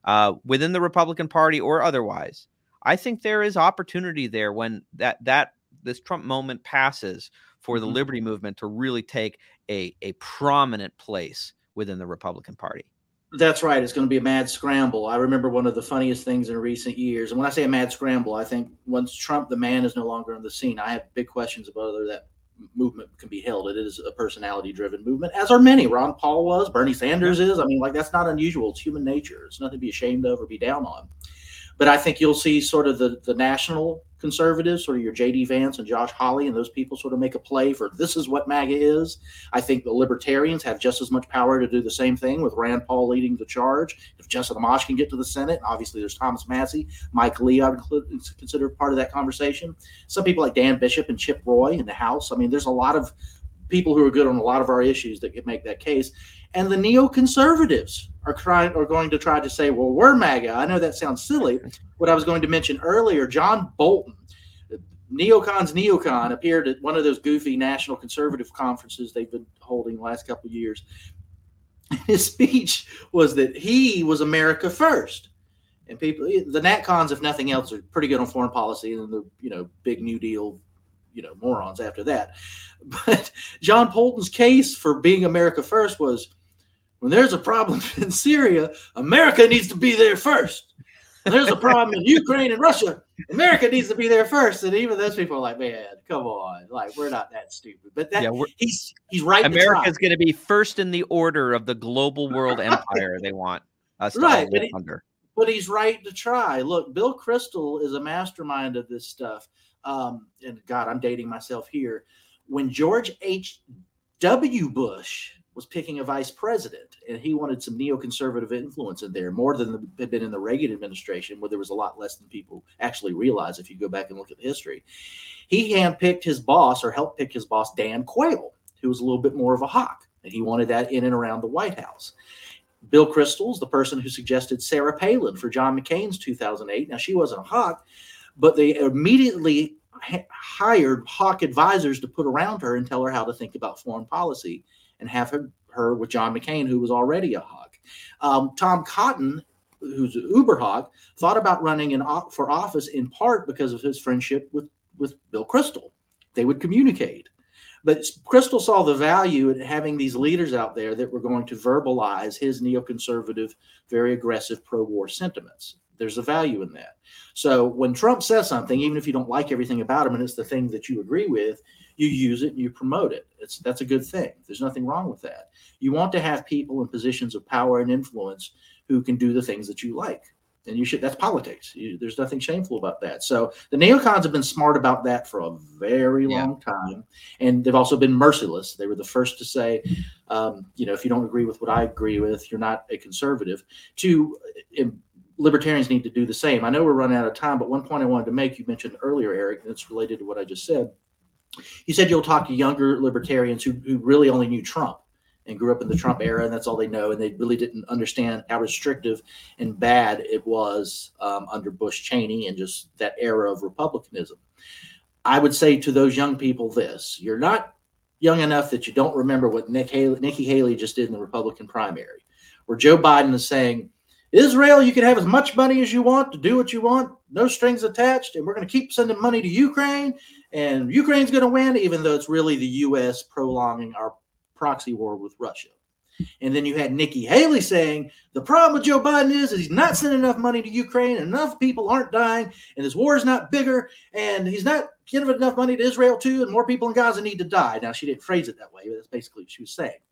within the Republican Party or otherwise, I think there is opportunity there when that this Trump moment passes for the Mhm. liberty movement to really take a prominent place within the Republican Party. That's right. It's going to be a mad scramble. I remember one of the funniest things in recent years. And when I say a mad scramble, I think once Trump, the man, is no longer on the scene, I have big questions about whether that movement can be held. It is a personality driven movement, as are many. Ron Paul was, Bernie Sanders is. I mean, like, that's not unusual. It's human nature. It's nothing to be ashamed of or be down on. But I think you'll see sort of the national conservatives, sort of your J.D. Vance and Josh Hawley, and those people sort of make a play for this is what MAGA is. I think the libertarians have just as much power to do the same thing, with Rand Paul leading the charge. If Justin Amash can get to the Senate, and obviously there's Thomas Massie, Mike Lee, I would consider part of that conversation. Some people like Dan Bishop and Chip Roy in the House. I mean, there's a lot of people who are good on a lot of our issues that can make that case. And the neoconservatives are going to try to say, well, we're MAGA. I know that sounds silly. What I was going to mention earlier, John Bolton, neocon's neocon, appeared at one of those goofy national conservative conferences they've been holding the last couple of years. His speech was that he was America first. And people, the NatCons, if nothing else, are pretty good on foreign policy, and the big New Deal morons after that. But John Bolton's case for being America first was, when there's a problem in Syria, America needs to be there first. When there's a problem in Ukraine and Russia, America needs to be there first. And even those people are like, man, come on, like, we're not that stupid. But he's right. America's going to be first in the order of the global world empire they want us to all live under. But he's right to try. Look, Bill Kristol is a mastermind of this stuff. And God, I'm dating myself here. When George H.W. Bush was picking a vice president, and he wanted some neoconservative influence in there, more than had been in the Reagan administration, where there was a lot less than people actually realize if you go back and look at the history. He handpicked his boss, or helped pick his boss, Dan Quayle, who was a little bit more of a hawk, and he wanted that in and around the White House. Bill Kristol's the person who suggested Sarah Palin for John McCain's 2008. Now, she wasn't a hawk, but they immediately hired hawk advisors to put around her and tell her how to think about foreign policy, and have her with John McCain, who was already a hawk. Tom Cotton, who's an uber hawk, thought about running for office in part because of his friendship with Bill Kristol. They would communicate. But Kristol saw the value in having these leaders out there that were going to verbalize his neoconservative, very aggressive pro-war sentiments. There's a value in that. So when Trump says something, even if you don't like everything about him and it's the thing that you agree with, you use it and you promote it. That's a good thing. There's nothing wrong with that. You want to have people in positions of power and influence who can do the things that you like. And you should. That's politics. There's nothing shameful about that. So the neocons have been smart about that for a very long time. And they've also been merciless. They were the first to say, if you don't agree with what I agree with, you're not a conservative. Libertarians need to do the same. I know we're running out of time, but one point I wanted to make, you mentioned earlier, Eric, and it's related to what I just said. You said you'll talk to younger libertarians who really only knew Trump and grew up in the Trump era, and that's all they know, and they really didn't understand how restrictive and bad it was under Bush Cheney and just that era of republicanism. I would say to those young people this: you're not young enough that you don't remember what Nikki Haley just did in the Republican primary, where Joe Biden is saying, Israel, you can have as much money as you want to do what you want, no strings attached, and we're going to keep sending money to Ukraine, and Ukraine's going to win, even though it's really the U.S. prolonging our proxy war with Russia. And then you had Nikki Haley saying, the problem with Joe Biden is he's not sending enough money to Ukraine, and enough people aren't dying, and this war is not bigger, and he's not giving enough money to Israel too, and more people in Gaza need to die. Now, she didn't phrase it that way, but that's basically what she was saying.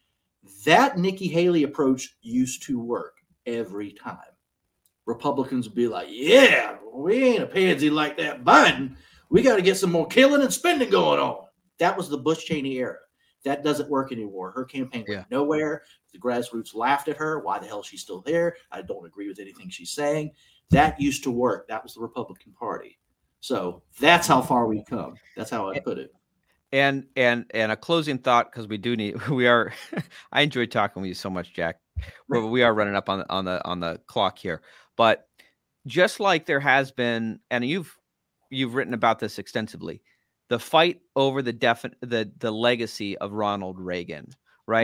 That Nikki Haley approach used to work every time. Republicans would be like, yeah, we ain't a pansy like that Biden. We got to get some more killing and spending going on. That was the Bush-Cheney era. That doesn't work anymore. Her campaign went nowhere. The grassroots laughed at her. Why the hell is she still there? I don't agree with anything she's saying. That used to work. That was the Republican Party. So that's how far we've come. That's how I put it. And a closing thought, because we are I enjoy talking with you so much, Jack. But we are running up on the clock here. But just like there has been, and you've written about this extensively, the fight over the legacy of Ronald Reagan, right? Mm-hmm.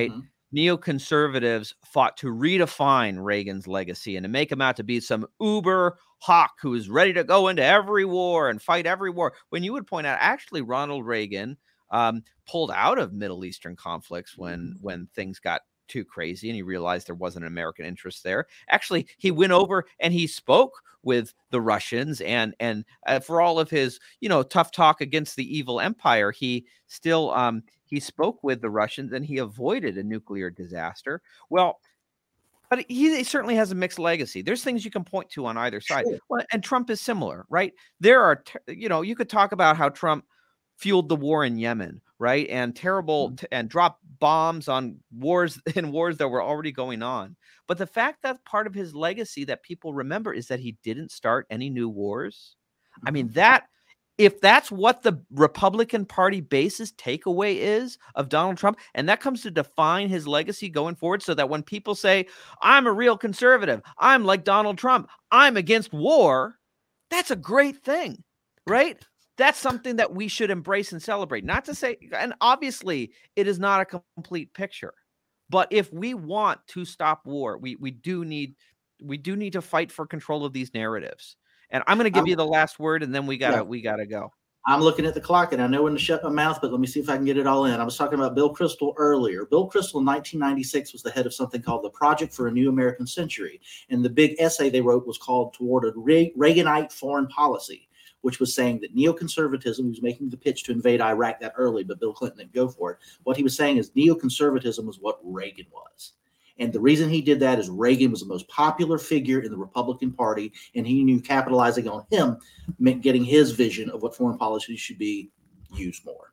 neoconservatives fought to redefine Reagan's legacy and to make him out to be some uber hawk who is ready to go into every war and fight every war. When you would point out, actually, Ronald Reagan pulled out of Middle Eastern conflicts when things got too crazy and he realized there wasn't an American interest there. Actually, he went over and he spoke with the Russians, and for all of his, tough talk against the evil empire, he still he spoke with the Russians and he avoided a nuclear disaster. Well, but he certainly has a mixed legacy. There's things you can point to on either side. Sure. Well, and Trump is similar, right? There are, you could talk about how Trump fueled the war in Yemen, right? And and dropped bombs on wars that were already going on. But the fact that part of his legacy that people remember is that he didn't start any new wars. I mean, if that's what the Republican Party base's takeaway is of Donald Trump, and that comes to define his legacy going forward, so that when people say, I'm a real conservative, I'm like Donald Trump, I'm against war, that's a great thing, right? That's something that we should embrace and celebrate. Not to say, and obviously it is not a complete picture, but if we want to stop war, we do need to fight for control of these narratives. And I'm going to give you the last word, and then we gotta go. I'm looking at the clock, and I know when to shut my mouth, but let me see if I can get it all in. I was talking about Bill Kristol earlier. Bill Kristol in 1996 was the head of something called the Project for a New American Century, and the big essay they wrote was called Toward a Reaganite Foreign Policy, which was saying that neoconservatism, he was making the pitch to invade Iraq that early, but Bill Clinton didn't go for it. What he was saying is neoconservatism was what Reagan was. And the reason he did that is Reagan was the most popular figure in the Republican Party, and he knew capitalizing on him meant getting his vision of what foreign policy should be used more.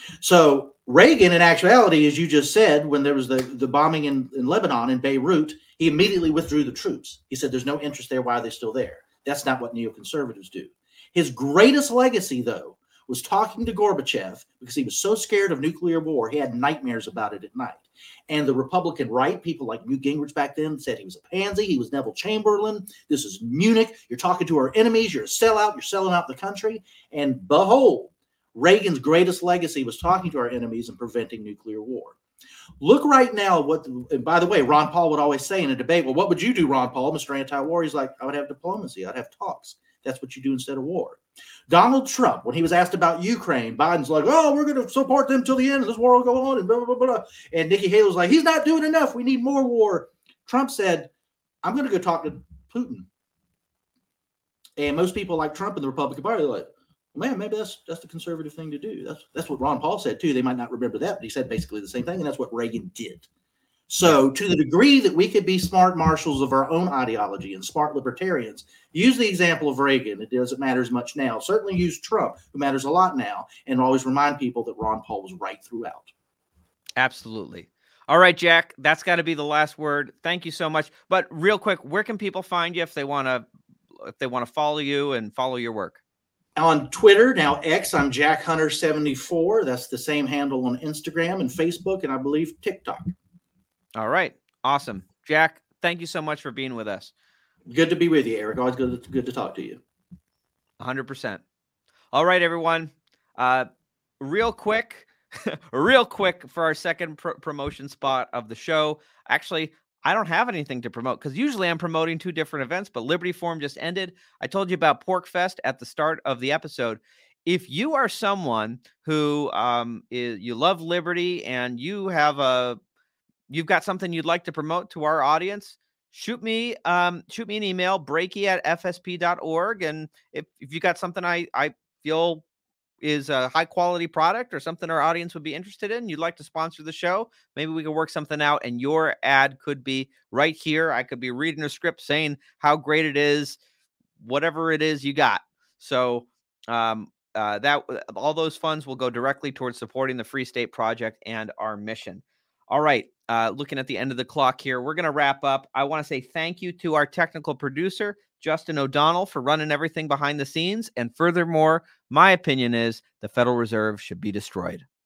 So Reagan, in actuality, as you just said, when there was the bombing in Lebanon, in Beirut, he immediately withdrew the troops. He said, there's no interest there. Why are they still there? That's not what neoconservatives do. His greatest legacy, though, was talking to Gorbachev because he was so scared of nuclear war, he had nightmares about it at night. And the Republican right, people like Newt Gingrich back then, said he was a pansy. He was Neville Chamberlain. This is Munich. You're talking to our enemies. You're a sellout. You're selling out the country. And behold, Reagan's greatest legacy was talking to our enemies and preventing nuclear war. Look right now and by the way, Ron Paul would always say in a debate, well, what would you do, Ron Paul, Mr. Anti-War? He's like, I would have diplomacy. I'd have talks. That's what you do instead of war. Donald Trump, when he was asked about Ukraine, Biden's like, oh, we're going to support them till the end, and this war will go on, and blah, blah, blah, blah. And Nikki Haley was like, he's not doing enough. We need more war. Trump said, I'm going to go talk to Putin. And most people like Trump in the Republican Party are like, well, man, maybe that's the conservative thing to do. That's what Ron Paul said, too. They might not remember that, but he said basically the same thing, and that's what Reagan did. So to the degree that we could be smart marshals of our own ideology and smart libertarians, use the example of Reagan. It doesn't matter as much now. Certainly use Trump, who matters a lot now, and always remind people that Ron Paul was right throughout. Absolutely. All right, Jack, that's got to be the last word. Thank you so much. But real quick, where can people find you if they want to follow you and follow your work? On Twitter, now X, I'm Jack Hunter 74. That's the same handle on Instagram and Facebook, and I believe TikTok. All right. Awesome. Jack, thank you so much for being with us. Good to be with you, Eric. Always good to talk to you. 100%. All right, everyone. Real quick for our second promotion spot of the show. Actually, I don't have anything to promote because usually I'm promoting two different events, but Liberty Forum just ended. I told you about Pork Fest at the start of the episode. If you are someone who you love liberty and you've got something you'd like to promote to our audience, shoot me an email, breaky@fsp.org. And if you got something I feel is a high quality product or something our audience would be interested in, you'd like to sponsor the show, maybe we could work something out and your ad could be right here. I could be reading a script saying how great it is, whatever it is you got. So that all those funds will go directly towards supporting the Free State Project and our mission. All right. Looking at the end of the clock here, we're going to wrap up. I want to say thank you to our technical producer, Justin O'Donnell, for running everything behind the scenes. And furthermore, my opinion is the Federal Reserve should be destroyed.